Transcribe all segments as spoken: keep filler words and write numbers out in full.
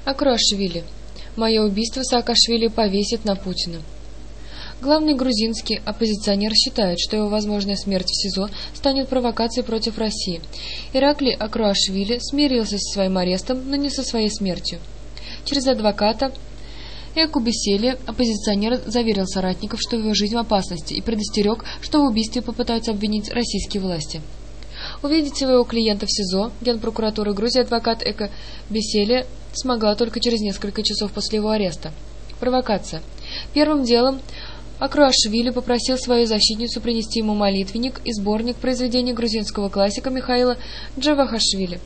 Акруашвили. Мое убийство Саакашвили повесит на Путина. Главный грузинский оппозиционер считает, что его возможная смерть в СИЗО станет провокацией против России. Ираклий Акруашвили смирился со своим арестом, но не со своей смертью. Через адвоката Экубесели оппозиционер заверил соратников, что его жизнь в опасности, и предостерег, что в убийстве попытаются обвинить российские власти. Увидеть своего клиента в СИЗО Генпрокуратуры Грузии адвокат Эко Беселия смогла только через несколько часов после его ареста. Провокация. Первым делом Акруашвили попросил свою защитницу принести ему молитвенник и сборник произведений грузинского классика Михаила Джавахашвили.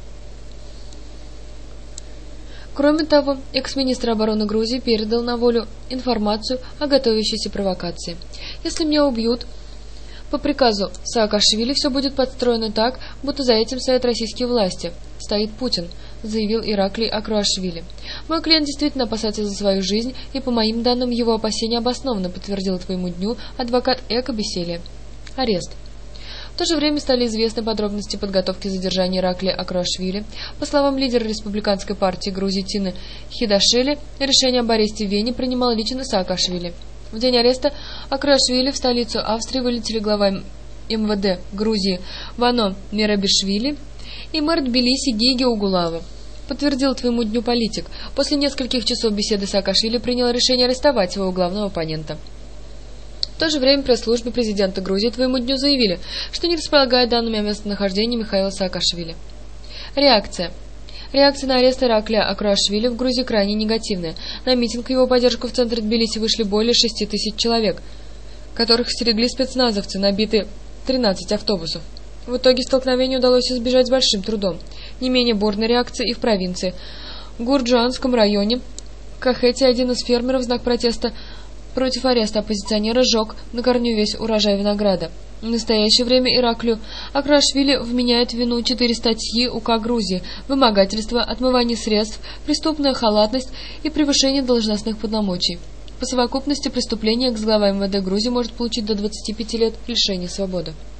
Кроме того, экс-министр обороны Грузии передал на волю информацию о готовящейся провокации. Если меня убьют по приказу Саакашвили, все будет подстроено так, будто за этим стоят российские власти. Стоит Путин, заявил Ираклий Акруашвили. Мой клиент действительно опасается за свою жизнь, и по моим данным его опасения обоснованно, подтвердил твоему дню адвокат Эко Беселия. Арест. В то же время стали известны подробности подготовки задержания Ираклия Акруашвили. По словам лидера республиканской партии Грузии Тины Хидашвили, решение об аресте в Вене принимал лично Саакашвили. В день ареста Акруашвили в столицу Австрии вылетели глава МВД Грузии Вано Мерабишвили и мэр Тбилиси Геги Угулава. Подтвердил твоему дню политик. После нескольких часов беседы Саакашвили принял решение арестовать своего главного оппонента. В то же время пресс-службе президента Грузии твоему дню заявили, что не располагает данными о местонахождении Михаила Саакашвили. Реакция. Реакция на арест Ираклия Акруашвили в Грузии крайне негативная. На митинг в его поддержку в центре Тбилиси вышли более шести тысяч человек, которых стерегли спецназовцы, набитые тринадцать автобусов. В итоге столкновению удалось избежать с большим трудом. Не менее бурная реакция и в провинции. В Гурджуанском районе Кахете один из фермеров в знак протеста против ареста оппозиционера сжег на корню весь урожай винограда. В настоящее время Ираклию Акруашвили вменяет в вину четыре статьи УК Грузии: вымогательство, отмывание средств, преступная халатность и превышение должностных полномочий. По совокупности преступления экс-глава МВД Грузии может получить до двадцати пяти лет лишения свободы.